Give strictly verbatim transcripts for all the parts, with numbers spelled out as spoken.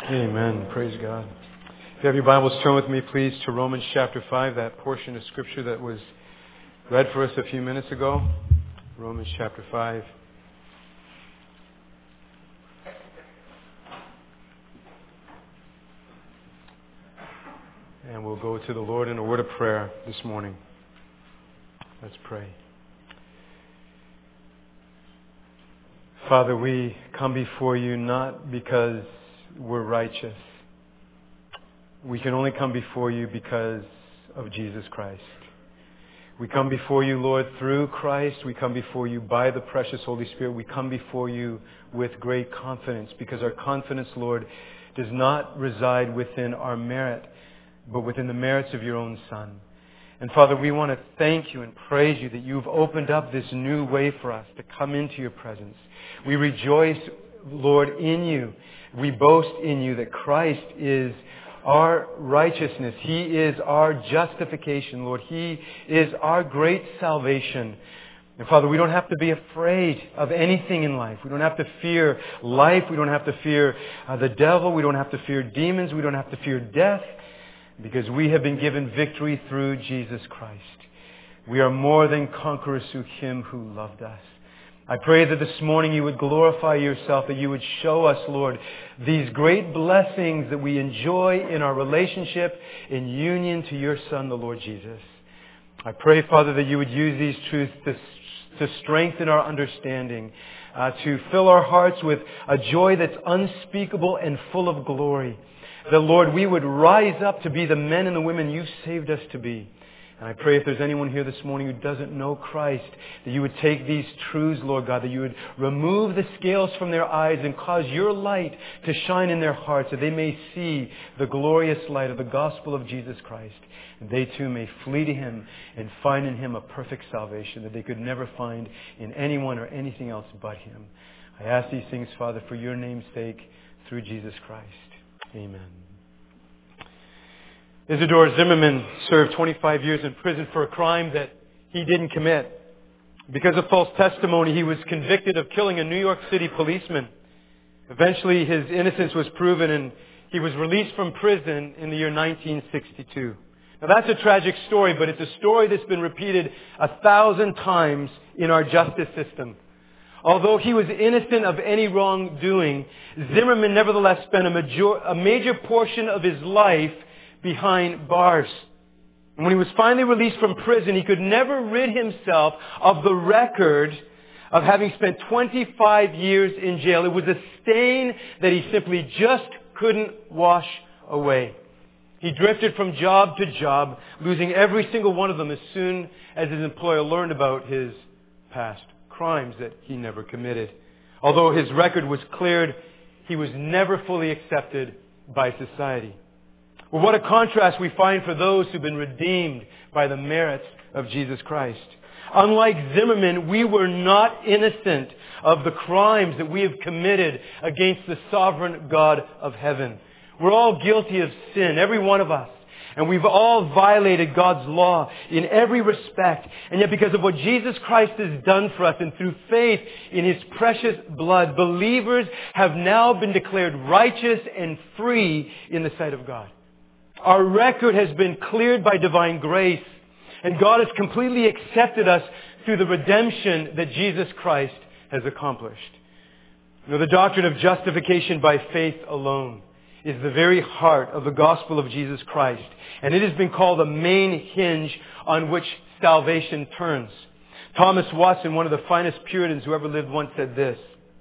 Amen. Praise God. If you have your Bibles, turn with me, please, to Romans chapter five, that portion of Scripture that was read for us a few minutes ago. Romans chapter five. And we'll go to the Lord in a word of prayer this morning. Let's pray. Father, we come before you not because we're righteous. We can only come before you because of Jesus Christ. We come before you, Lord, through Christ. We come before you by the precious Holy Spirit. We come before you with great confidence because our confidence, Lord, does not reside within our merit, but within the merits of your own Son. And Father, we want to thank you and praise you that you've opened up this new way for us to come into your presence. We rejoice, Lord, in you. We boast in you that Christ is our righteousness. He is our justification, Lord. He is our great salvation. And Father, we don't have to be afraid of anything in life. We don't have to fear life. We don't have to fear uh, the devil. We don't have to fear demons. We don't have to fear death, because we have been given victory through Jesus Christ. We are more than conquerors through Him who loved us. I pray that this morning you would glorify yourself, that you would show us, Lord, these great blessings that we enjoy in our relationship in union to your Son, the Lord Jesus. I pray, Father, that you would use these truths to, to strengthen our understanding, uh, to fill our hearts with a joy that's unspeakable and full of glory. That, Lord, we would rise up to be the men and the women you've saved us to be. And I pray if there's anyone here this morning who doesn't know Christ, that you would take these truths, Lord God, that you would remove the scales from their eyes and cause your light to shine in their hearts, that they may see the glorious light of the gospel of Jesus Christ. And they too may flee to Him and find in Him a perfect salvation that they could never find in anyone or anything else but Him. I ask these things, Father, for your name's sake, through Jesus Christ. Amen. Isidore Zimmerman served twenty-five years in prison for a crime that he didn't commit. Because of false testimony, he was convicted of killing a New York City policeman. Eventually, his innocence was proven and he was released from prison in the year nineteen sixty-two. Now, that's a tragic story, but it's a story that's been repeated a thousand times in our justice system. Although he was innocent of any wrongdoing, Zimmerman nevertheless spent a major, a major portion of his life behind bars. And when he was finally released from prison, he could never rid himself of the record of having spent twenty-five years in jail. It was a stain that he simply just couldn't wash away. He drifted from job to job, losing every single one of them as soon as his employer learned about his past crimes that he never committed. Although his record was cleared, he was never fully accepted by society. Well, what a contrast we find for those who've been redeemed by the merits of Jesus Christ. Unlike Zimmerman, we were not innocent of the crimes that we have committed against the sovereign God of heaven. We're all guilty of sin, every one of us. And we've all violated God's law in every respect. And yet because of what Jesus Christ has done for us and through faith in His precious blood, believers have now been declared righteous and free in the sight of God. Our record has been cleared by divine grace, and God has completely accepted us through the redemption that Jesus Christ has accomplished. You know, the doctrine of justification by faith alone is the very heart of the gospel of Jesus Christ, and it has been called the main hinge on which salvation turns. Thomas Watson, one of the finest Puritans who ever lived, once said this.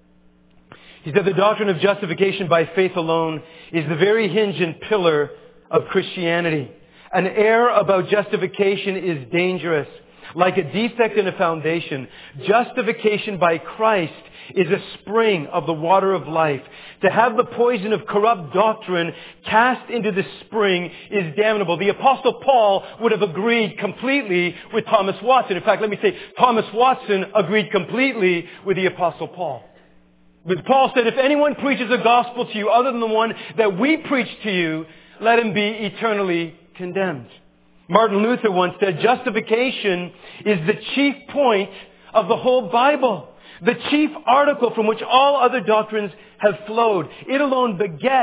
He said, the doctrine of justification by faith alone is the very hinge and pillar of Christianity. An error about justification is dangerous. Like a defect in a foundation, justification by Christ is a spring of the water of life. To have the poison of corrupt doctrine cast into the spring is damnable. The Apostle Paul would have agreed completely with Thomas Watson. In fact, let me say, Thomas Watson agreed completely with the Apostle Paul. But Paul said, if anyone preaches a gospel to you other than the one that we preach to you, let him be eternally condemned. Martin Luther once said, justification is the chief point of the whole Bible, the chief article from which all other doctrines have flowed. It alone begets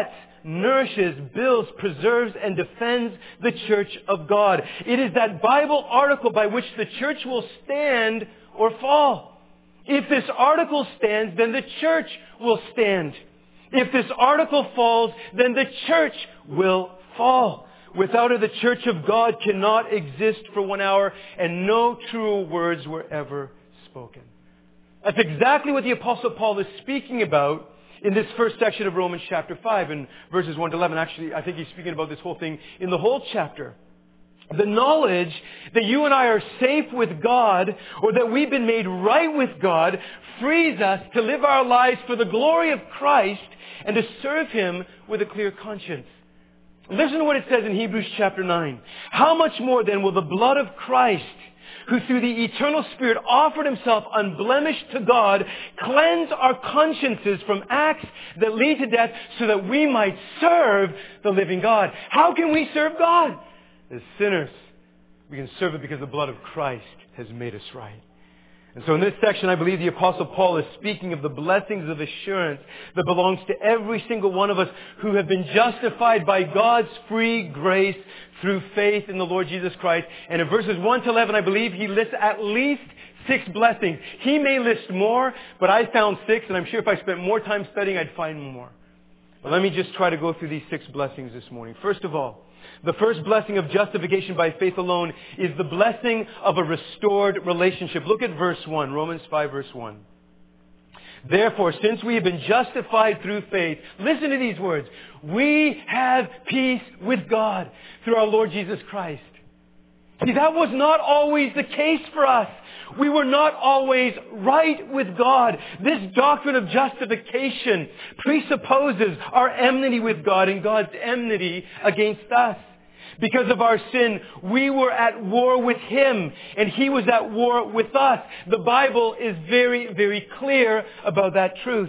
nourishes, builds, preserves, and defends the church of God. It is that Bible article by which the church will stand or fall. If this article stands, then the church will stand. If this article falls, then the church will fall. Without it, the church of God cannot exist for one hour, and no truer words were ever spoken. That's exactly what the Apostle Paul is speaking about in this first section of Romans chapter five, in verses one to eleven. Actually, I think he's speaking about this whole thing in the whole chapter. The knowledge that you and I are safe with God, or that we've been made right with God, frees us to live our lives for the glory of Christ and to serve Him with a clear conscience. Listen to what it says in Hebrews chapter nine. How much more then will the blood of Christ, who through the eternal Spirit offered Himself unblemished to God, cleanse our consciences from acts that lead to death, so that we might serve the living God. How can we serve God? As sinners, we can serve it because the blood of Christ has made us right. And so in this section, I believe the Apostle Paul is speaking of the blessings of assurance that belongs to every single one of us who have been justified by God's free grace through faith in the Lord Jesus Christ. And in verses one to eleven, I believe he lists at least six blessings. He may list more, but I found six, and I'm sure if I spent more time studying, I'd find more. But let me just try to go through these six blessings this morning. First of all, the first blessing of justification by faith alone is the blessing of a restored relationship. Look at verse one, Romans five verse one. Therefore, since we have been justified through faith, listen to these words. We have peace with God through our Lord Jesus Christ. See, that was not always the case for us. We were not always right with God. This doctrine of justification presupposes our enmity with God and God's enmity against us. Because of our sin, we were at war with Him, and He was at war with us. The Bible is very, very clear about that truth.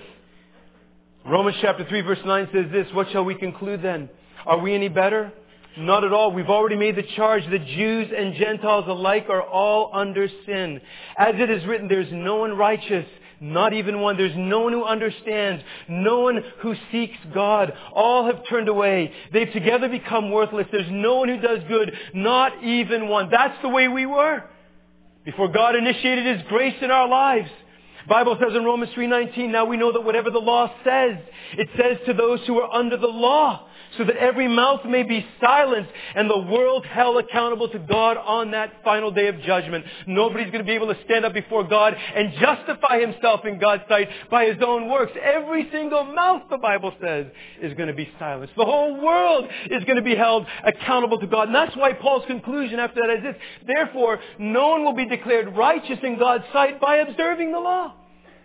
Romans chapter three verse nine says this, what shall we conclude then? Are we any better? Not at all. We've already made the charge that Jews and Gentiles alike are all under sin. As it is written, there's no one righteous, not even one. There's no one who understands, no one who seeks God. All have turned away. They've together become worthless. There's no one who does good, not even one. That's the way we were before God initiated His grace in our lives. The Bible says in Romans three nineteen, now we know that whatever the law says, it says to those who are under the law, so that every mouth may be silenced and the world held accountable to God on that final day of judgment. Nobody's going to be able to stand up before God and justify himself in God's sight by his own works. Every single mouth, the Bible says, is going to be silenced. The whole world is going to be held accountable to God. And that's why Paul's conclusion after that is this. Therefore, no one will be declared righteous in God's sight by observing the law.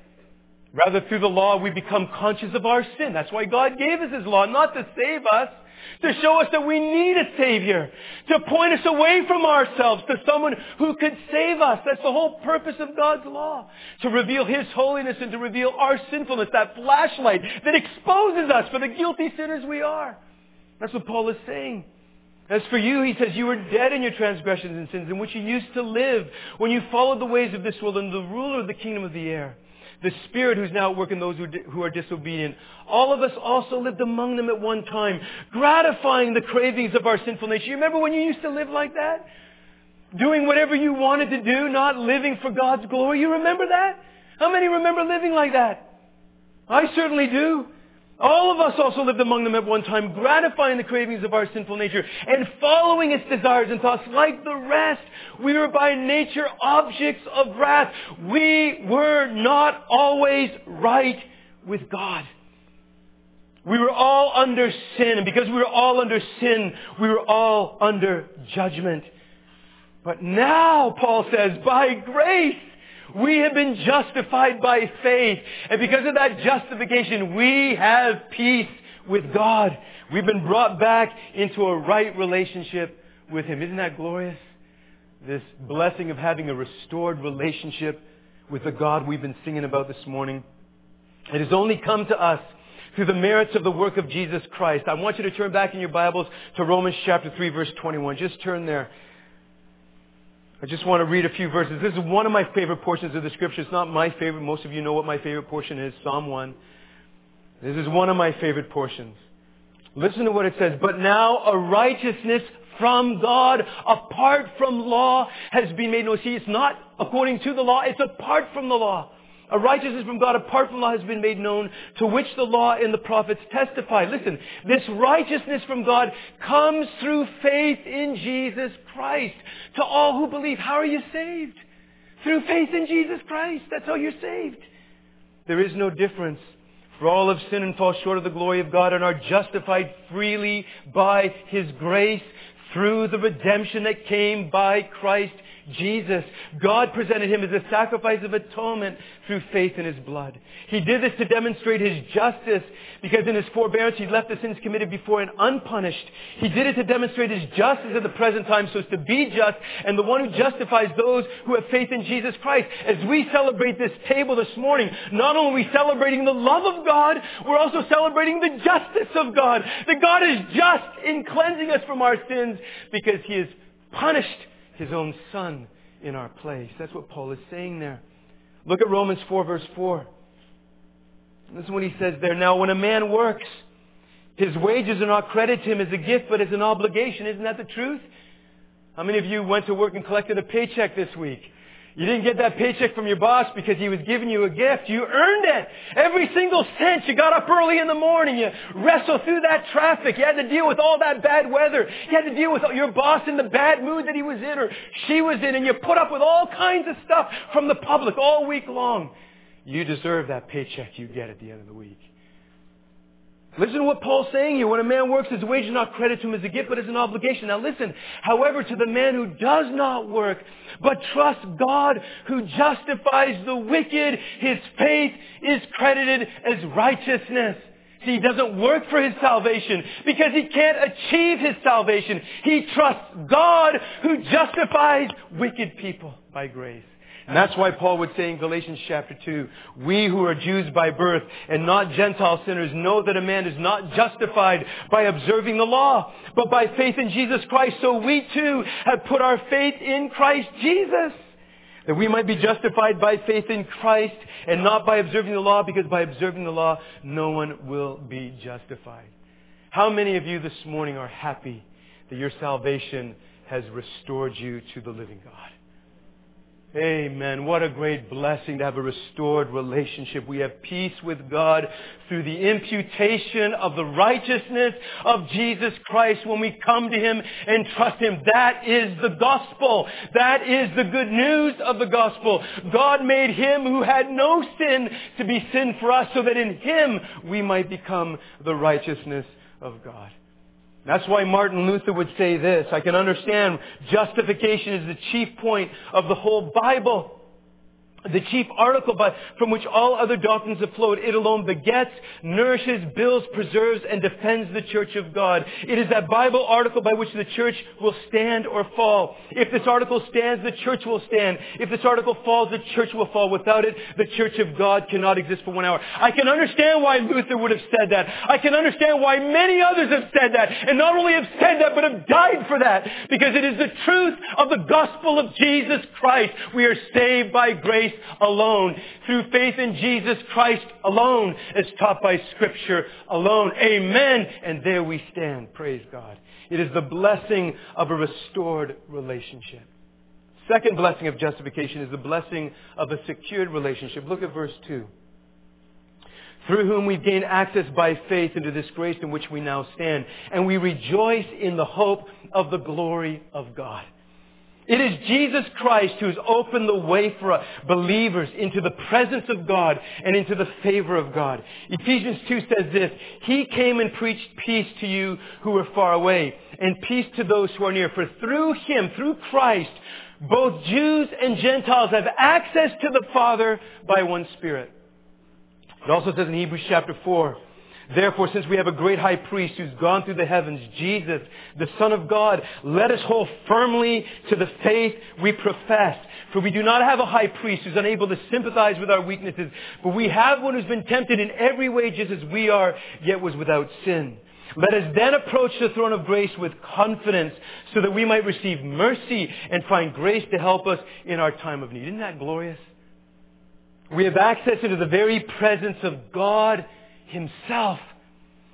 Rather, through the law, we become conscious of our sin. That's why God gave us His law, not to save us, to show us that we need a Savior, to point us away from ourselves to someone who could save us. That's the whole purpose of God's law, to reveal His holiness and to reveal our sinfulness, that flashlight that exposes us for the guilty sinners we are. That's what Paul is saying. As for you, he says, you were dead in your transgressions and sins in which you used to live when you followed the ways of this world and the ruler of the kingdom of the air, the Spirit who's now at work in those who, di- who are disobedient. All of us also lived among them at one time, gratifying the cravings of our sinful nature. You remember when you used to live like that? Doing whatever you wanted to do, not living for God's glory. You remember that? How many remember living like that? I certainly do. All of us also lived among them at one time, gratifying the cravings of our sinful nature and following its desires and thoughts. Like the rest, we were by nature objects of wrath. We were not always right with God. We were all under sin, and because we were all under sin, we were all under judgment. But now, Paul says, by grace, we have been justified by faith. And because of that justification, we have peace with God. We've been brought back into a right relationship with Him. Isn't that glorious? This blessing of having a restored relationship with the God we've been singing about this morning. It has only come to us through the merits of the work of Jesus Christ. I want you to turn back in your Bibles to Romans chapter three, verse twenty-one. Just turn there. I just want to read a few verses. This is one of my favorite portions of the Scripture. It's not my favorite. Most of you know what my favorite portion is, Psalm one. This is one of my favorite portions. Listen to what it says. But now a righteousness from God, apart from law, has been made known. See, it's not according to the law, it's apart from the law. A righteousness from God apart from law has been made known, to which the law and the prophets testify. Listen, this righteousness from God comes through faith in Jesus Christ. To all who believe, how are you saved? Through faith in Jesus Christ. That's how you're saved. There is no difference. For all have sinned and fall short of the glory of God and are justified freely by His grace through the redemption that came by Christ Jesus. God presented Him as a sacrifice of atonement through faith in His blood. He did this to demonstrate His justice, because in His forbearance He left the sins committed before and unpunished. He did it to demonstrate His justice at the present time, so as to be just and the one who justifies those who have faith in Jesus Christ. As we celebrate this table this morning, not only are we celebrating the love of God, we're also celebrating the justice of God. That God is just in cleansing us from our sins, because He has punished His own Son in our place. That's what Paul is saying there. Look at Romans four verse four. This is what he says there. Now when a man works, his wages are not credited to him as a gift, but as an obligation. Isn't that the truth? How many of you went to work and collected a paycheck this week? You didn't get that paycheck from your boss because he was giving you a gift. You earned it. Every single cent. You got up early in the morning. You wrestled through that traffic. You had to deal with all that bad weather. You had to deal with your boss in the bad mood that he was in or she was in. And you put up with all kinds of stuff from the public all week long. You deserve that paycheck you get at the end of the week. Listen to what Paul's saying here. When a man works, his wage is not credited to him as a gift, but as an obligation. Now listen, however, to the man who does not work, but trusts God who justifies the wicked, his faith is credited as righteousness. See, he doesn't work for his salvation because he can't achieve his salvation. He trusts God who justifies wicked people by grace. And that's why Paul would say in Galatians chapter two, we who are Jews by birth and not Gentile sinners know that a man is not justified by observing the law, but by faith in Jesus Christ. So we too have put our faith in Christ Jesus, that we might be justified by faith in Christ and not by observing the law, because by observing the law, no one will be justified. How many of you this morning are happy that your salvation has restored you to the living God? Amen. What a great blessing to have a restored relationship. We have peace with God through the imputation of the righteousness of Jesus Christ when we come to Him and trust Him. That is the gospel. That is the good news of the gospel. God made Him who had no sin to be sin for us, so that in Him we might become the righteousness of God. That's why Martin Luther would say this: I can understand justification is the chief point of the whole Bible, the chief article by, from which all other doctrines have flowed. It alone begets, nourishes, builds, preserves, and defends the church of God. It is that Bible article by which the church will stand or fall. If this article stands, the church will stand. If this article falls, the church will fall. Without it, the church of God cannot exist for one hour. I can understand why Luther would have said that. I can understand why many others have said that. And not only have said that, but have died for that. Because it is the truth of the gospel of Jesus Christ. We are saved by grace alone, through faith in Jesus Christ alone, as taught by Scripture alone. Amen. And there we stand. Praise God. It is the blessing of a restored relationship. Second blessing of justification is the blessing of a secured relationship. Look at verse two. Through whom we've gained access by faith into this grace in which we now stand, and we rejoice in the hope of the glory of God. It is Jesus Christ who has opened the way for us, believers, into the presence of God and into the favor of God. Ephesians two says this: He came and preached peace to you who are far away, and peace to those who are near. For through Him, through Christ, both Jews and Gentiles have access to the Father by one Spirit. It also says in Hebrews chapter four, therefore, since we have a great high priest who's gone through the heavens, Jesus, the Son of God, let us hold firmly to the faith we profess. For we do not have a high priest who's unable to sympathize with our weaknesses, but we have one who's been tempted in every way just as we are, yet was without sin. Let us then approach the throne of grace with confidence, so that we might receive mercy and find grace to help us in our time of need. Isn't that glorious? We have access into the very presence of God Himself.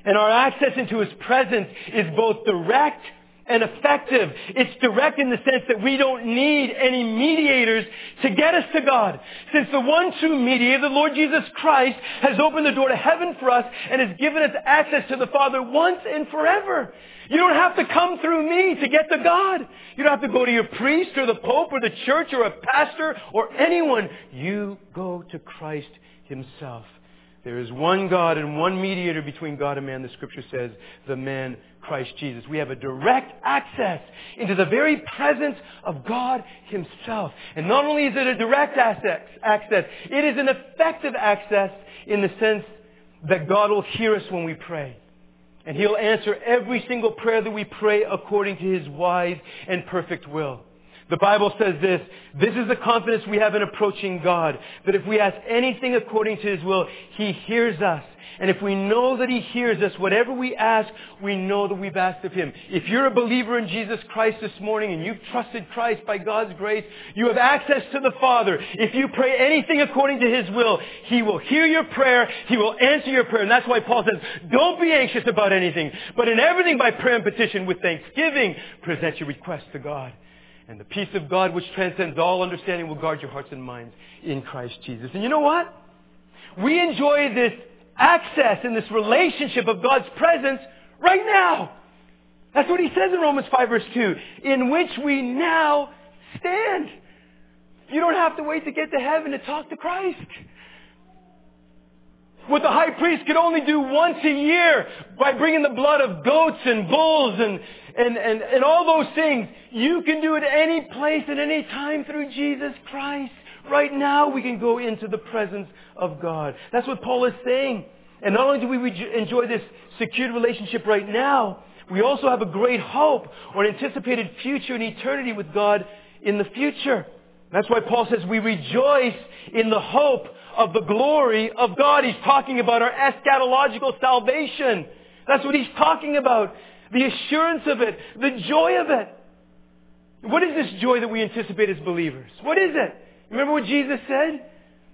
And our access into His presence is both direct and effective. It's direct in the sense that we don't need any mediators to get us to God. Since the one true mediator, the Lord Jesus Christ, has opened the door to heaven for us and has given us access to the Father once and forever. You don't have to come through me to get to God. You don't have to go to your priest or the Pope or the church or a pastor or anyone. You go to Christ Himself. There is one God and one mediator between God and man, the Scripture says, the man Christ Jesus. We have a direct access into the very presence of God Himself. And not only is it a direct access, access, it is an effective access in the sense that God will hear us when we pray. And He'll answer every single prayer that we pray according to His wise and perfect will. The Bible says this, this is the confidence we have in approaching God, that if we ask anything according to His will, He hears us. And if we know that He hears us, whatever we ask, we know that we've asked of Him. If you're a believer in Jesus Christ this morning and you've trusted Christ by God's grace, you have access to the Father. If you pray anything according to His will, He will hear your prayer, He will answer your prayer. And that's why Paul says, don't be anxious about anything, but in everything by prayer and petition with thanksgiving, present your requests to God. And the peace of God, which transcends all understanding, will guard your hearts and minds in Christ Jesus. And you know what? We enjoy this access and this relationship of God's presence right now. That's what he says in Romans five verse two, in which we now stand. You don't have to wait to get to heaven to talk to Christ. What the high priest could only do once a year by bringing the blood of goats and bulls and, and, and, and all those things, you can do it any place at any time through Jesus Christ. Right now we can go into the presence of God. That's what Paul is saying. And not only do we enjoy this secured relationship right now, we also have a great hope or an anticipated future in eternity with God in the future. That's why Paul says we rejoice in the hope of the glory of God. He's talking about our eschatological salvation. That's what he's talking about. The assurance of it. The joy of it. What is this joy that we anticipate as believers? What is it? Remember what Jesus said?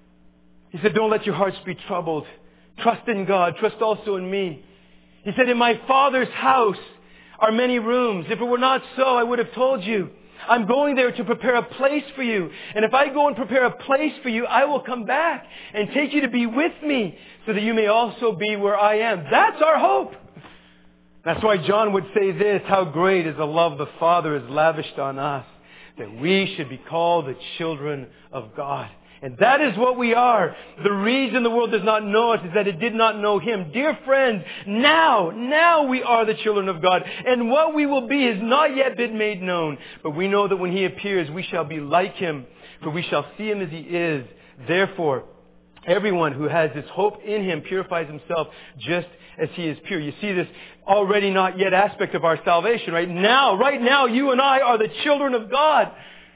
He said, don't let your hearts be troubled. Trust in God. Trust also in me. He said, in my Father's house are many rooms. If it were not so, I would have told you. I'm going there to prepare a place for you. And if I go and prepare a place for you, I will come back and take you to be with me so that you may also be where I am. That's our hope. That's why John would say this, how great is the love the Father has lavished on us, that we should be called the children of God. And that is what we are. The reason the world does not know us is that it did not know Him. Dear friends, now, now we are the children of God. And what we will be has not yet been made known. But we know that when He appears, we shall be like Him, for we shall see Him as He is. Therefore, everyone who has this hope in Him purifies himself just as He is pure. You see this already not yet aspect of our salvation, right? Now, right now, you and I are the children of God.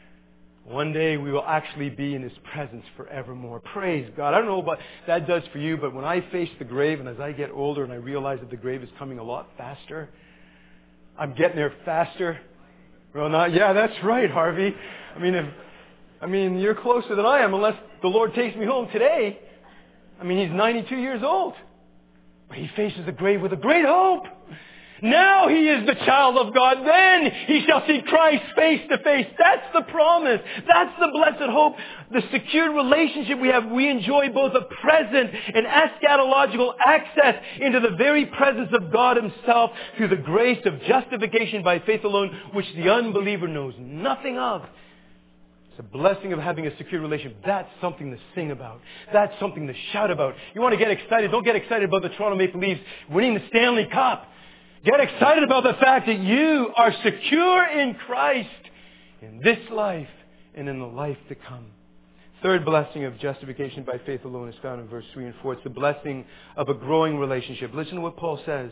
One day we will actually be in His presence forevermore. Praise God. I don't know what that does for you, but when I face the grave and as I get older and I realize that the grave is coming a lot faster, I'm getting there faster. Well, not, yeah, that's right, Harvey. I mean, if, I mean, you're closer than I am unless the Lord takes me home today. I mean, He's ninety-two years old. But He faces the grave with a great hope. Now he is the child of God. Then he shall see Christ face to face. That's the promise. That's the blessed hope. The secured relationship we have. We enjoy both a present and eschatological access into the very presence of God Himself through the grace of justification by faith alone, which the unbeliever knows nothing of. It's a blessing of having a secure relationship. That's something to sing about. That's something to shout about. You want to get excited? Don't get excited about the Toronto Maple Leafs winning the Stanley Cup. Get excited about the fact that you are secure in Christ in this life and in the life to come. Third blessing of justification by faith alone is found in verse three and four. It's the blessing of a growing relationship. Listen to what Paul says.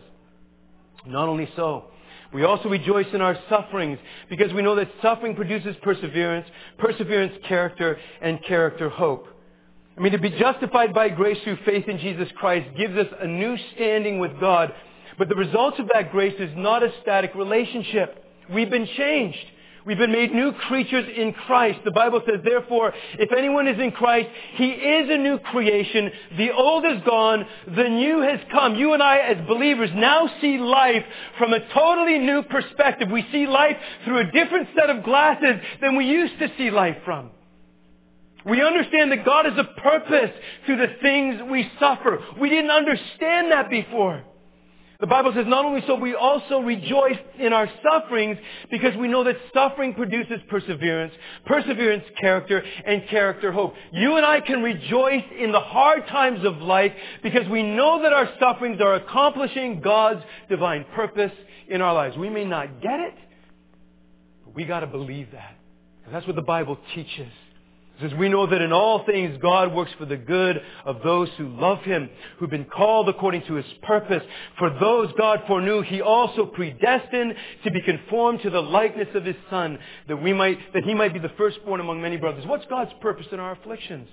Not only so, we also rejoice in our sufferings because we know that suffering produces perseverance, perseverance character, and character hope. I mean, to be justified by grace through faith in Jesus Christ gives us a new standing with God. But the result of that grace is not a static relationship. We've been changed. We've been made new creatures in Christ. The Bible says, therefore, if anyone is in Christ, he is a new creation. The old is gone. The new has come. You and I, as believers, now see life from a totally new perspective. We see life through a different set of glasses than we used to see life from. We understand that God has a purpose to the things we suffer. We didn't understand that before. The Bible says not only so, we also rejoice in our sufferings because we know that suffering produces perseverance, perseverance character, and character hope. You and I can rejoice in the hard times of life because we know that our sufferings are accomplishing God's divine purpose in our lives. We may not get it, but we got to believe that. And that's what the Bible teaches. It says we know that in all things God works for the good of those who love Him, who've been called according to His purpose. For those God foreknew, He also predestined to be conformed to the likeness of His Son, that we might, that He might be the firstborn among many brothers. What's God's purpose in our afflictions?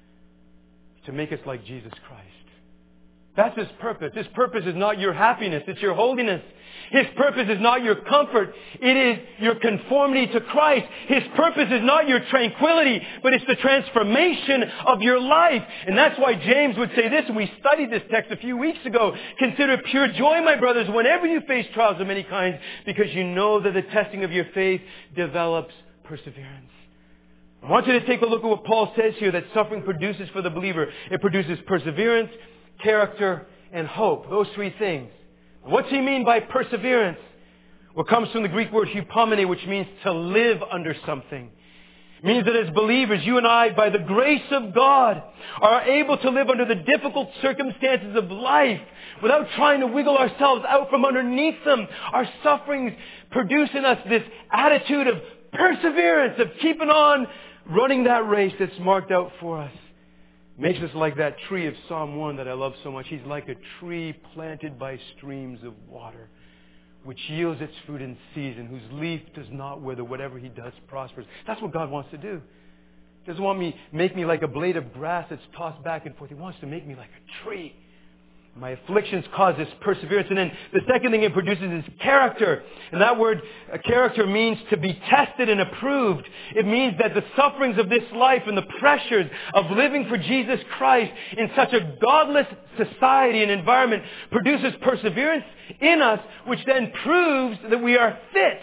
To make us like Jesus Christ. That's His purpose. His purpose is not your happiness, it's your holiness. His purpose is not your comfort, it is your conformity to Christ. His purpose is not your tranquility, but it's the transformation of your life. And that's why James would say this, and we studied this text a few weeks ago. Consider it pure joy, my brothers, whenever you face trials of many kinds, because you know that the testing of your faith develops perseverance. I want you to take a look at what Paul says here that suffering produces for the believer. It produces perseverance, character, and hope. Those three things. What's he mean by perseverance? Well, it comes from the Greek word hupomene, which means to live under something. It means that as believers, you and I, by the grace of God, are able to live under the difficult circumstances of life without trying to wiggle ourselves out from underneath them. Our sufferings produce in us this attitude of perseverance, of keeping on running that race that's marked out for us. Makes us like that tree of Psalm one that I love so much. He's like a tree planted by streams of water, which yields its fruit in season, whose leaf does not wither. Whatever he does prospers. That's what God wants to do. He doesn't want me, make me like a blade of grass that's tossed back and forth. He wants to make me like a tree. My afflictions cause this perseverance. And then the second thing it produces is character. And that word, uh, character, means to be tested and approved. It means that the sufferings of this life and the pressures of living for Jesus Christ in such a godless society and environment produces perseverance in us, which then proves that we are fit.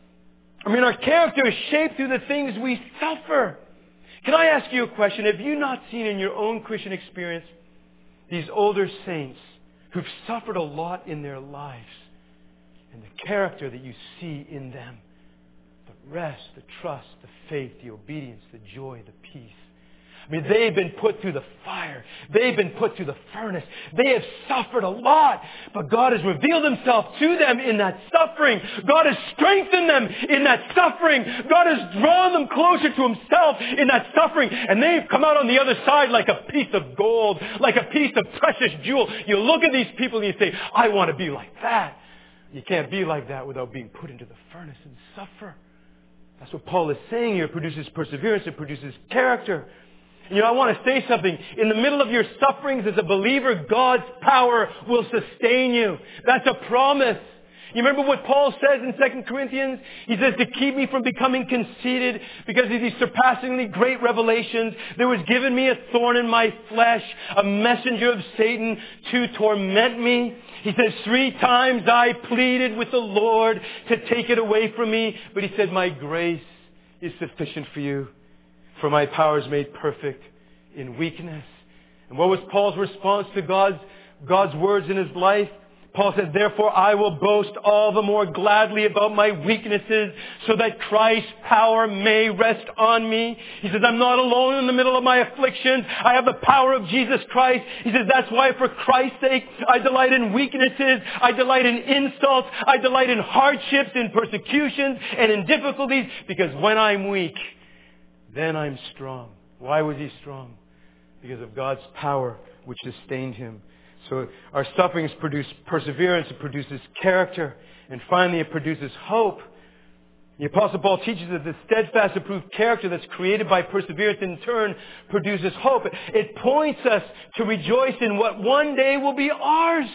I mean, our character is shaped through the things we suffer. Can I ask you a question? Have you not seen in your own Christian experience these older saints who've suffered a lot in their lives, and the character that you see in them, the rest, the trust, the faith, the obedience, the joy, the peace. I mean, they've been put through the fire. They've been put through the furnace. They have suffered a lot, but God has revealed Himself to them in that suffering. God has strengthened them in that suffering. God has drawn them closer to Himself in that suffering, and they've come out on the other side like a piece of gold, like a piece of precious jewel. You look at these people and you say, I want to be like that. You can't be like that without being put into the furnace and suffer. That's what Paul is saying here. It produces perseverance. It produces character. You know, I want to say something. In the middle of your sufferings as a believer, God's power will sustain you. That's a promise. You remember what Paul says in Second Corinthians? He says, to keep me from becoming conceited because of these surpassingly great revelations, there was given me a thorn in my flesh, a messenger of Satan to torment me. He says, three times I pleaded with the Lord to take it away from me. But he said, my grace is sufficient for you. For my power is made perfect in weakness. And what was Paul's response to God's, God's words in his life? Paul says, therefore I will boast all the more gladly about my weaknesses so that Christ's power may rest on me. He says, I'm not alone in the middle of my afflictions. I have the power of Jesus Christ. He says, that's why for Christ's sake I delight in weaknesses. I delight in insults. I delight in hardships, in persecutions, and in difficulties, because when I'm weak, then I'm strong. Why was he strong? Because of God's power which sustained him. So our sufferings produce perseverance, it produces character, and finally it produces hope. The Apostle Paul teaches that the steadfast approved character that's created by perseverance in turn produces hope. It points us to rejoice in what one day will be ours.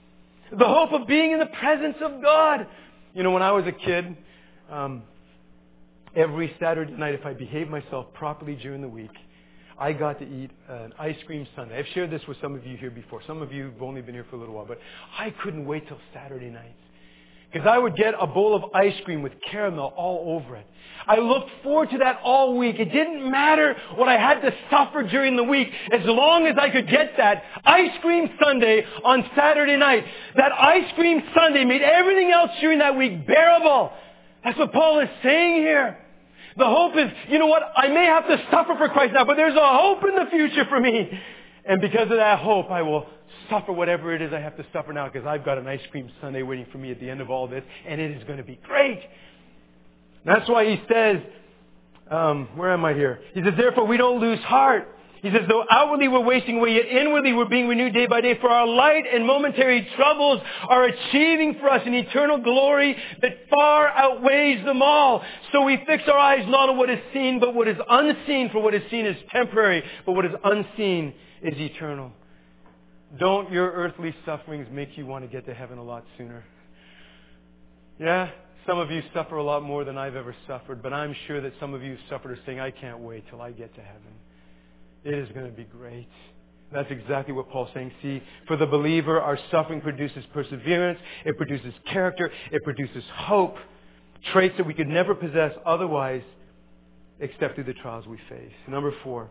The hope of being in the presence of God. You know, when I was a kid, um, every Saturday night, if I behave myself properly during the week, I got to eat an ice cream sundae. I've shared this with some of you here before. Some of you have only been here for a little while, but I couldn't wait till Saturday nights. Because I would get a bowl of ice cream with caramel all over it. I looked forward to that all week. It didn't matter what I had to suffer during the week, as long as I could get that ice cream sundae on Saturday night. That ice cream sundae made everything else during that week bearable. That's what Paul is saying here. The hope is, you know what, I may have to suffer for Christ now, but there's a hope in the future for me. And because of that hope, I will suffer whatever it is I have to suffer now, because I've got an ice cream sundae waiting for me at the end of all this, and it is going to be great. That's why he says, um, where am I here? He says, therefore we don't lose heart. He says, though outwardly we're wasting away, yet inwardly we're being renewed day by day. For our light and momentary troubles are achieving for us an eternal glory that far outweighs them all. So we fix our eyes not on what is seen, but what is unseen. For what is seen is temporary, but what is unseen is eternal. Don't your earthly sufferings make you want to get to heaven a lot sooner? Yeah, some of you suffer a lot more than I've ever suffered, but I'm sure that some of you suffered are saying, I can't wait till I get to heaven. It is going to be great. That's exactly what Paul's saying. See, for the believer, our suffering produces perseverance. It produces character. It produces hope. Traits that we could never possess otherwise except through the trials we face. Number four.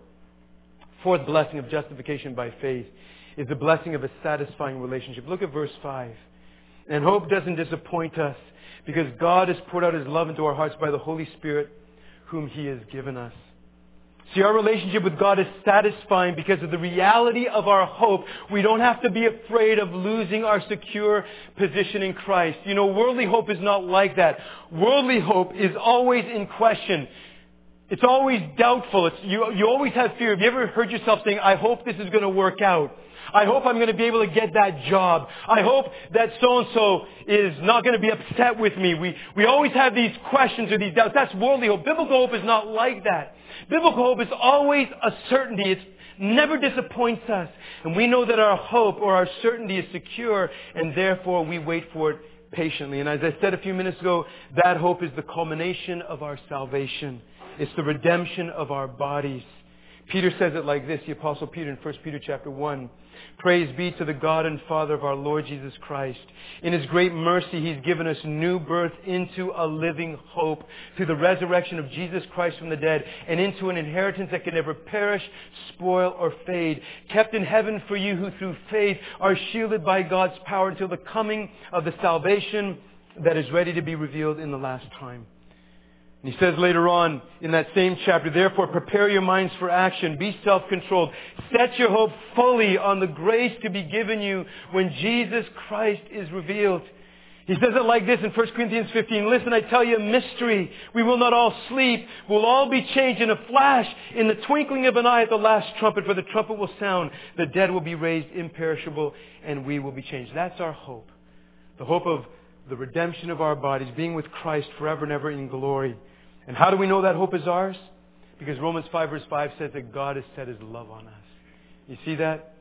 Fourth blessing of justification by faith is the blessing of a satisfying relationship. Look at verse five. And hope doesn't disappoint us because God has poured out His love into our hearts by the Holy Spirit whom He has given us. See, our relationship with God is satisfying because of the reality of our hope. We don't have to be afraid of losing our secure position in Christ. You know, worldly hope is not like that. Worldly hope is always in question. It's always doubtful. It's, you, you always have fear. Have you ever heard yourself saying, I hope this is going to work out? I hope I'm going to be able to get that job. I hope that so-and-so is not going to be upset with me. We, we always have these questions or these doubts. That's worldly hope. Biblical hope is not like that. Biblical hope is always a certainty. It never disappoints us. And we know that our hope or our certainty is secure, and therefore we wait for it patiently. And as I said a few minutes ago, that hope is the culmination of our salvation. It's the redemption of our bodies. Peter says it like this, the Apostle Peter in First Peter chapter one. Praise be to the God and Father of our Lord Jesus Christ. In His great mercy, He's given us new birth into a living hope through the resurrection of Jesus Christ from the dead and into an inheritance that can never perish, spoil, or fade, kept in heaven for you who through faith are shielded by God's power until the coming of the salvation that is ready to be revealed in the last time. And he says later on in that same chapter, therefore prepare your minds for action. Be self-controlled. Set your hope fully on the grace to be given you when Jesus Christ is revealed. He says it like this in First Corinthians fifteen. Listen, I tell you a mystery. We will not all sleep. We'll all be changed in a flash, in the twinkling of an eye at the last trumpet. For the trumpet will sound. The dead will be raised imperishable, and we will be changed. That's our hope. The hope of the redemption of our bodies, being with Christ forever and ever in glory. And how do we know that hope is ours? Because Romans five verse five says that God has set His love on us. You see that?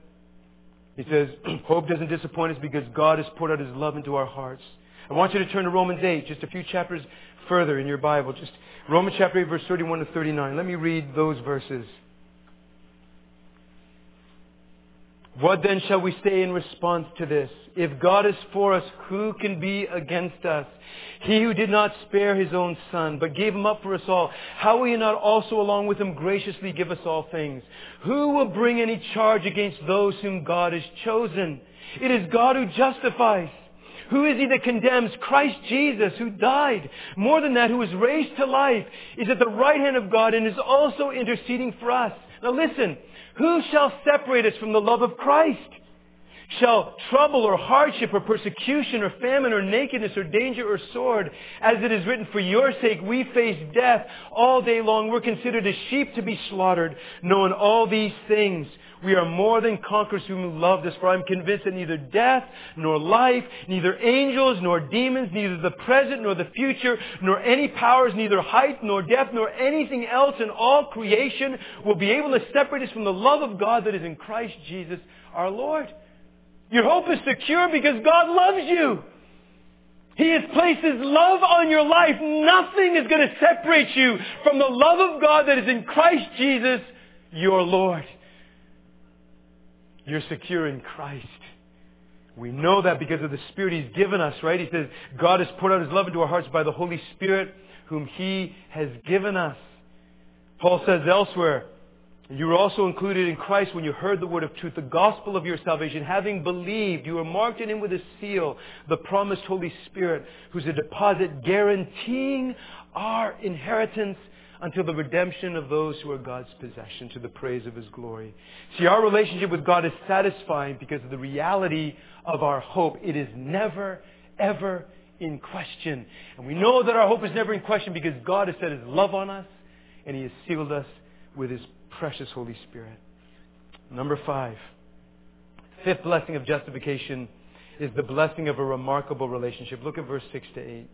He says, hope doesn't disappoint us because God has poured out His love into our hearts. I want you to turn to Romans eight, just a few chapters further in your Bible. Just Romans chapter eight verse thirty-one to thirty-nine. Let me read those verses. What then shall we say in response to this? If God is for us, who can be against us? He who did not spare His own Son, but gave Him up for us all, how will He not also along with Him graciously give us all things? Who will bring any charge against those whom God has chosen? It is God who justifies. Who is He that condemns? Christ Jesus, who died. More than that, who was raised to life, is at the right hand of God and is also interceding for us. Now listen, who shall separate us from the love of Christ? Shall trouble or hardship or persecution or famine or nakedness or danger or sword? As it is written, for your sake we face death all day long. We're considered as sheep to be slaughtered. Knowing all these things, we are more than conquerors whom loved us. For I'm convinced that neither death nor life, neither angels nor demons, neither the present nor the future, nor any powers, neither height nor depth, nor anything else in all creation will be able to separate us from the love of God that is in Christ Jesus our Lord. Your hope is secure because God loves you. He has placed His love on your life. Nothing is going to separate you from the love of God that is in Christ Jesus, your Lord. You're secure in Christ. We know that because of the Spirit He's given us, right? He says, God has poured out His love into our hearts by the Holy Spirit, whom He has given us. Paul says elsewhere, you were also included in Christ when you heard the word of truth, the gospel of your salvation. Having believed, you were marked in Him with a seal, the promised Holy Spirit, who's a deposit guaranteeing our inheritance until the redemption of those who are God's possession, to the praise of His glory. See, our relationship with God is satisfying because of the reality of our hope. It is never, ever in question. And we know that our hope is never in question because God has set His love on us and He has sealed us with His precious Holy Spirit. Number five. Fifth blessing of justification is the blessing of a remarkable relationship. Look at verse six to eight.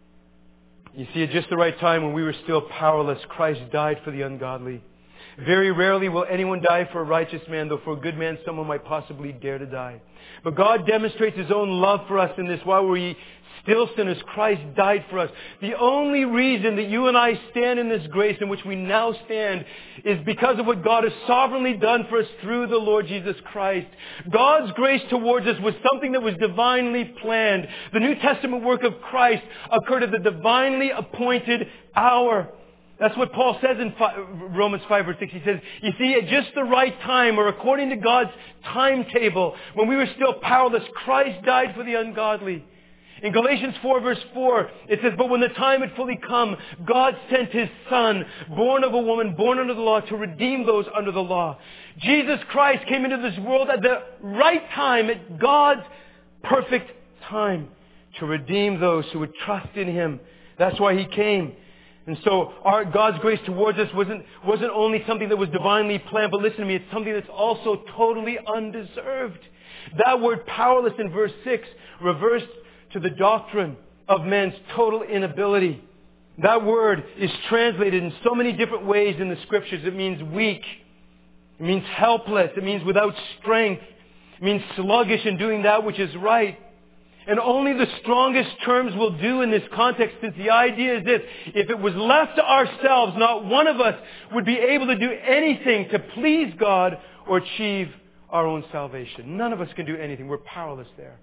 You see, at just the right time when we were still powerless, Christ died for the ungodly. Very rarely will anyone die for a righteous man, though for a good man someone might possibly dare to die. But God demonstrates His own love for us in this. While we still sinners, Christ died for us. The only reason that you and I stand in this grace in which we now stand is because of what God has sovereignly done for us through the Lord Jesus Christ. God's grace towards us was something that was divinely planned. The New Testament work of Christ occurred at the divinely appointed hour. That's what Paul says in Romans five verse six. He says, you see, at just the right time, or according to God's timetable, when we were still powerless, Christ died for the ungodly. In Galatians four verse four, it says, but when the time had fully come, God sent His Son, born of a woman, born under the law, to redeem those under the law. Jesus Christ came into this world at the right time, at God's perfect time, to redeem those who would trust in Him. That's why He came. And so our God's grace towards us wasn't, wasn't only something that was divinely planned, but listen to me, it's something that's also totally undeserved. That word powerless in verse six reversed to the doctrine of man's total inability. That word is translated in so many different ways in the Scriptures. It means weak. It means helpless. It means without strength. It means sluggish in doing that which is right. And only the strongest terms will do in this context, since the idea is this: if it was left to ourselves, not one of us would be able to do anything to please God or achieve our own salvation. None of us can do anything. We're powerless there.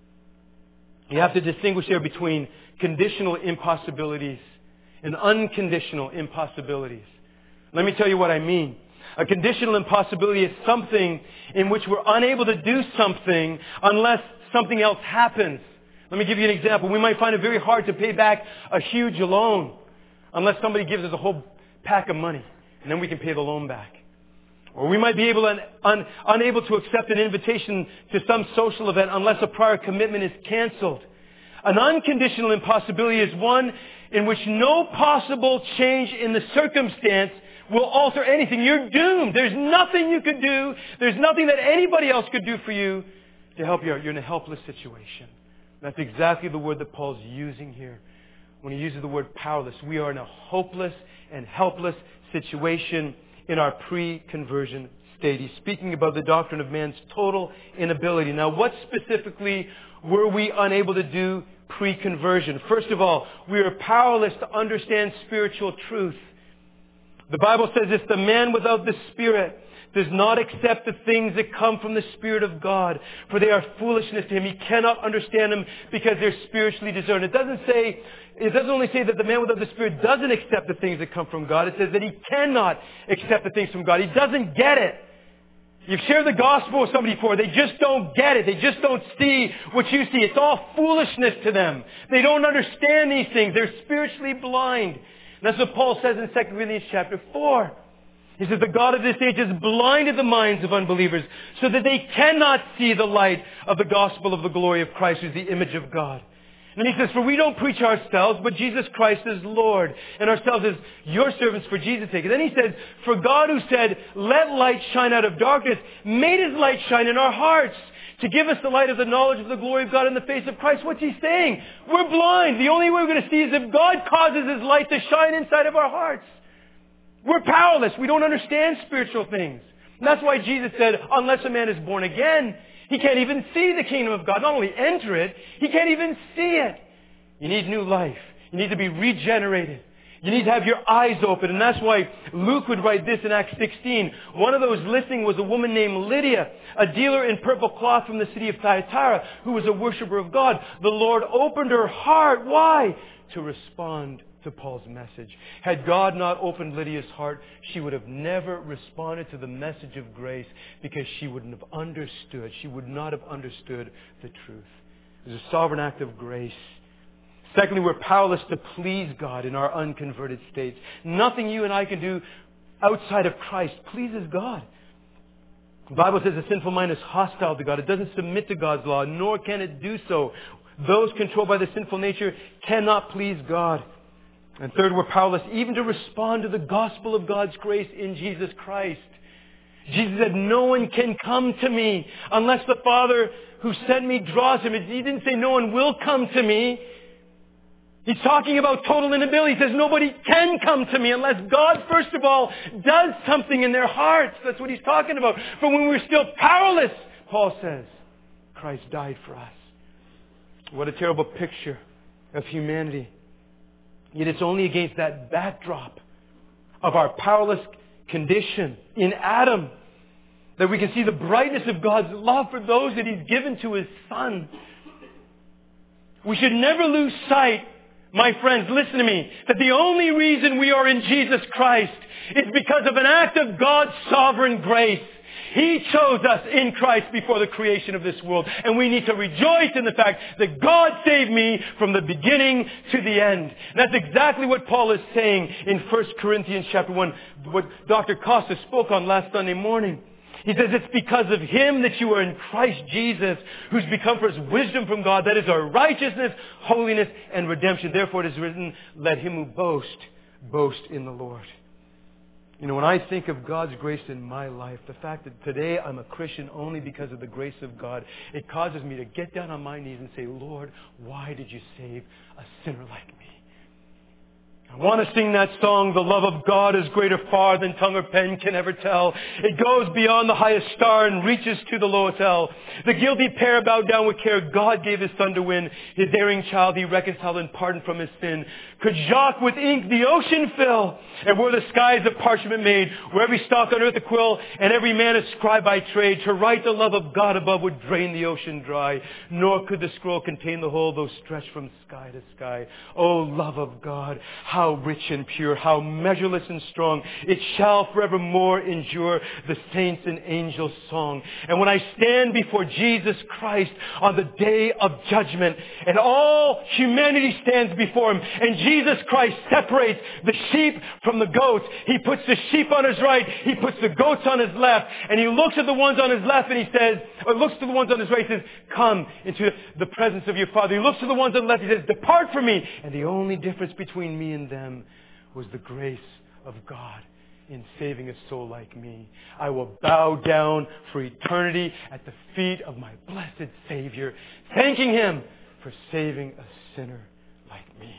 You have to distinguish there between conditional impossibilities and unconditional impossibilities. Let me tell you what I mean. A conditional impossibility is something in which we're unable to do something unless something else happens. Let me give you an example. We might find it very hard to pay back a huge loan unless somebody gives us a whole pack of money, and then we can pay the loan back. Or we might be able to, un, unable to accept an invitation to some social event unless a prior commitment is canceled. An unconditional impossibility is one in which no possible change in the circumstance will alter anything. You're doomed. There's nothing you could do. There's nothing that anybody else could do for you to help you out. You're in a helpless situation. That's exactly the word that Paul's using here when he uses the word powerless. We are in a hopeless and helpless situation in our pre-conversion state. He's speaking about the doctrine of man's total inability. Now, what specifically were we unable to do pre-conversion? First of all, we are powerless to understand spiritual truth. The Bible says this: the man without the Spirit does not accept the things that come from the Spirit of God, for they are foolishness to him. He cannot understand them because they're spiritually discerned. It doesn't say, it doesn't only say that the man without the Spirit doesn't accept the things that come from God. It says that he cannot accept the things from God. He doesn't get it. You've shared the gospel with somebody before. They just don't get it. They just don't see what you see. It's all foolishness to them. They don't understand these things. They're spiritually blind. And that's what Paul says in Second Corinthians chapter four. He says, the God of this age has blinded the minds of unbelievers so that they cannot see the light of the gospel of the glory of Christ, who is the image of God. And he says, for we don't preach ourselves, but Jesus Christ is Lord, and ourselves as your servants for Jesus' sake. And then he says, for God, who said, let light shine out of darkness, made his light shine in our hearts to give us the light of the knowledge of the glory of God in the face of Christ. What's he saying? We're blind. The only way we're going to see is if God causes his light to shine inside of our hearts. We're powerless. We don't understand spiritual things. And that's why Jesus said, unless a man is born again, he can't even see the kingdom of God. Not only enter it, he can't even see it. You need new life. You need to be regenerated. You need to have your eyes open. And that's why Luke would write this in Acts sixteen. One of those listening was a woman named Lydia, a dealer in purple cloth from the city of Thyatira, who was a worshiper of God. The Lord opened her heart. Why? To respond to Paul's message. Had God not opened Lydia's heart, she would have never responded to the message of grace because she wouldn't have understood. She would not have understood the truth. It was a sovereign act of grace. Secondly, we're powerless to please God in our unconverted states. Nothing you and I can do outside of Christ pleases God. The Bible says the sinful mind is hostile to God. It doesn't submit to God's law, nor can it do so. Those controlled by the sinful nature cannot please God. And third, we're powerless even to respond to the gospel of God's grace in Jesus Christ. Jesus said, no one can come to me unless the Father who sent me draws him. He didn't say no one will come to me. He's talking about total inability. He says nobody can come to me unless God, first of all, does something in their hearts. That's what he's talking about. But when we're still powerless, Paul says, Christ died for us. What a terrible picture of humanity. Yet it's only against that backdrop of our powerless condition in Adam that we can see the brightness of God's love for those that he's given to his Son. We should never lose sight, my friends, listen to me, that the only reason we are in Jesus Christ is because of an act of God's sovereign grace. He chose us in Christ before the creation of this world. And we need to rejoice in the fact that God saved me from the beginning to the end. And that's exactly what Paul is saying in First Corinthians chapter one, what Doctor Costa spoke on last Sunday morning. He says it's because of Him that you are in Christ Jesus, who's become for us wisdom from God. That is our righteousness, holiness, and redemption. Therefore it is written, let him who boast, boast in the Lord. You know, when I think of God's grace in my life, the fact that today I'm a Christian only because of the grace of God, it causes me to get down on my knees and say, Lord, why did you save a sinner like me? I want to sing that song, the love of God is greater far than tongue or pen can ever tell. It goes beyond the highest star and reaches to the lowest hell. The guilty pair bowed down with care. God gave his Son to win. His erring child he reconciled and pardoned from his sin. Could Jacques with ink the ocean fill? And were the skies of parchment made, where every stalk on earth a quill, and every man a scribe by trade, to write the love of God above would drain the ocean dry. Nor could the scroll contain the whole, though stretched from sky to sky. O love of God, how How rich and pure, how measureless and strong. It shall forevermore endure, the saints and angels' song. And when I stand before Jesus Christ on the day of judgment, and all humanity stands before him, and Jesus Christ separates the sheep from the goats. He puts the sheep on his right, he puts the goats on his left, and he looks at the ones on his left and he says, or looks to the ones on his right and says, come into the presence of your Father. He looks to the ones on the left and he says, depart from me. And the only difference between me and them was the grace of God in saving a soul like me. I will bow down for eternity at the feet of my blessed Savior, thanking him for saving a sinner like me.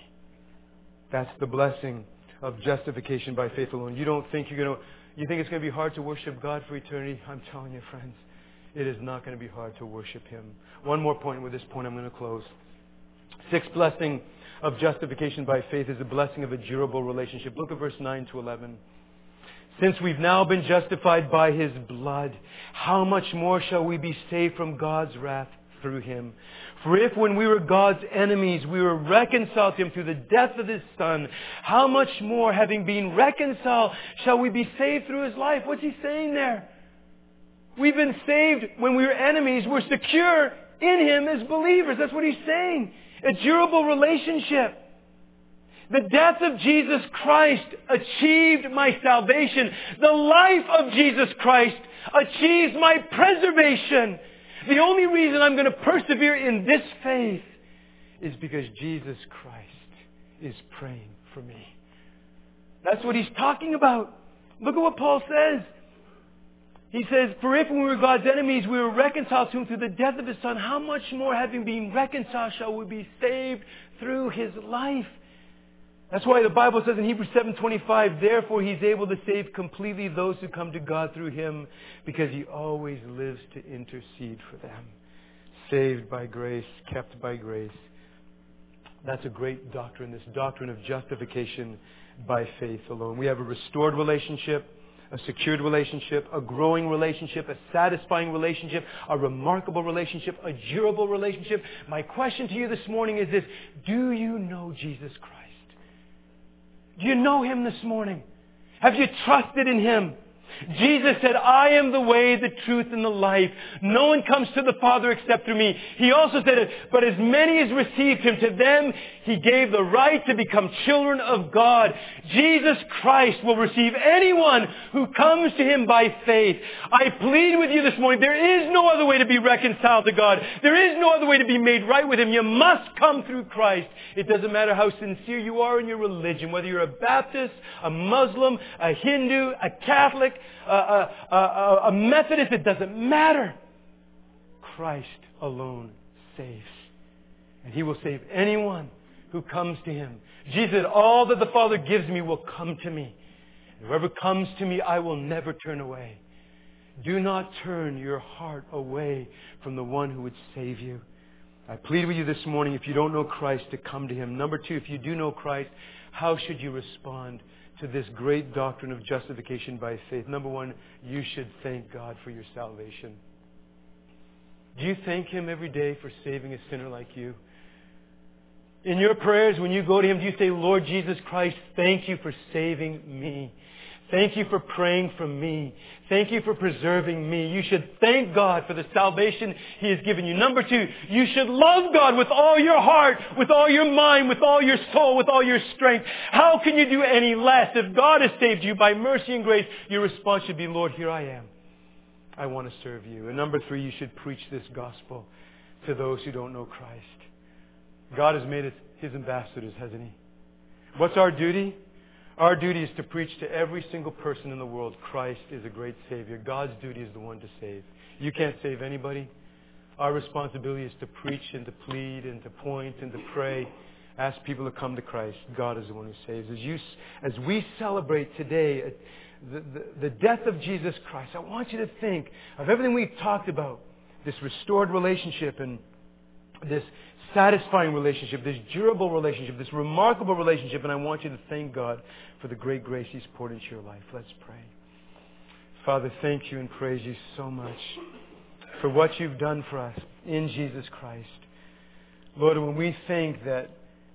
That's the blessing of justification by faith alone. You don't think you're going to, you think it's going to be hard to worship God for eternity? I'm telling you, friends, it is not going to be hard to worship him. One more point. With this point, I'm going to close. Sixth blessing of justification by faith is a blessing of a durable relationship. Look at verse nine to eleven. Since we've now been justified by his blood, how much more shall we be saved from God's wrath through him? For if when we were God's enemies, we were reconciled to him through the death of his Son, how much more, having been reconciled, shall we be saved through his life? What's he saying there? We've been saved when we were enemies. We're secure in him as believers. That's what he's saying. A durable relationship. The death of Jesus Christ achieved my salvation. The life of Jesus Christ achieves my preservation. The only reason I'm going to persevere in this faith is because Jesus Christ is praying for me. That's what he's talking about. Look at what Paul says. He says, for if when we were God's enemies, we were reconciled to him through the death of his Son, how much more, having been reconciled, shall we be saved through his life? That's why the Bible says in Hebrews seven twenty-five, therefore he's able to save completely those who come to God through him, because he always lives to intercede for them. Saved by grace, kept by grace. That's a great doctrine, this doctrine of justification by faith alone. We have a restored relationship, a secured relationship, a growing relationship, a satisfying relationship, a remarkable relationship, a durable relationship. My question to you this morning is this: do you know Jesus Christ? Do you know Him this morning? Have you trusted in Him? Jesus said, I am the way, the truth, and the life. No one comes to the Father except through me. He also said, but as many as received Him, to them He gave the right to become children of God. Jesus Christ will receive anyone who comes to Him by faith. I plead with you this morning, there is no other way to be reconciled to God. There is no other way to be made right with Him. You must come through Christ. It doesn't matter how sincere you are in your religion, whether you're a Baptist, a Muslim, a Hindu, a Catholic, A, a, a, a Methodist, it doesn't matter. Christ alone saves. And He will save anyone who comes to Him. Jesus said, all that the Father gives me will come to me. And whoever comes to me, I will never turn away. Do not turn your heart away from the one who would save you. I plead with you this morning, if you don't know Christ, to come to Him. Number two, if you do know Christ, how should you respond to this great doctrine of justification by faith? Number one, you should thank God for your salvation. Do you thank Him every day for saving a sinner like you? In your prayers, when you go to Him, do you say, Lord Jesus Christ, thank you for saving me. Thank you for praying for me. Thank you for preserving me. You should thank God for the salvation He has given you. Number two, you should love God with all your heart, with all your mind, with all your soul, with all your strength. How can you do any less? If God has saved you by mercy and grace, your response should be, Lord, here I am. I want to serve you. And number three, you should preach this gospel to those who don't know Christ. God has made us His ambassadors, hasn't He? What's our duty? Our duty is to preach to every single person in the world, Christ is a great Savior. God's duty is the one to save. You can't save anybody. Our responsibility is to preach and to plead and to point and to pray. Ask people to come to Christ. God is the one who saves. As, you, as we celebrate today the, the, the death of Jesus Christ, I want you to think of everything we've talked about. This restored relationship and this satisfying relationship, this durable relationship, this remarkable relationship, and I want you to thank God for the great grace He's poured into your life. Let's pray. Father, thank you and praise you so much for what you've done for us in Jesus Christ. Lord, when we think that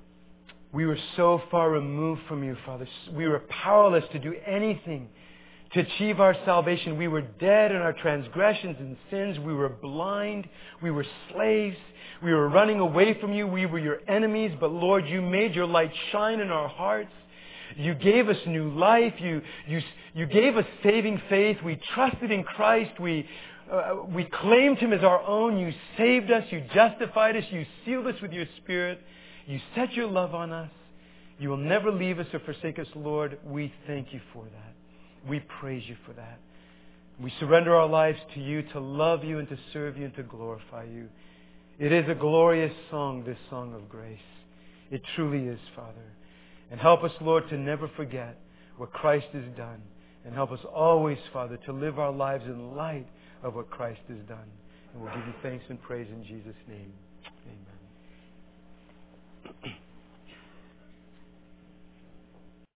we were so far removed from you, Father, we were powerless to do anything to achieve our salvation. We were dead in our transgressions and sins. We were blind. We were slaves. We were running away from you. We were your enemies. But Lord, you made your light shine in our hearts. You gave us new life. You, you, you gave us saving faith. We trusted in Christ. We, uh, we claimed Him as our own. You saved us. You justified us. You sealed us with your Spirit. You set your love on us. You will never leave us or forsake us, Lord. We thank you for that. We praise you for that. We surrender our lives to you to love you and to serve you and to glorify you. It is a glorious song, this song of grace. It truly is, Father. And help us, Lord, to never forget what Christ has done. And help us always, Father, to live our lives in light of what Christ has done. And we'll give you thanks and praise in Jesus' name. Amen.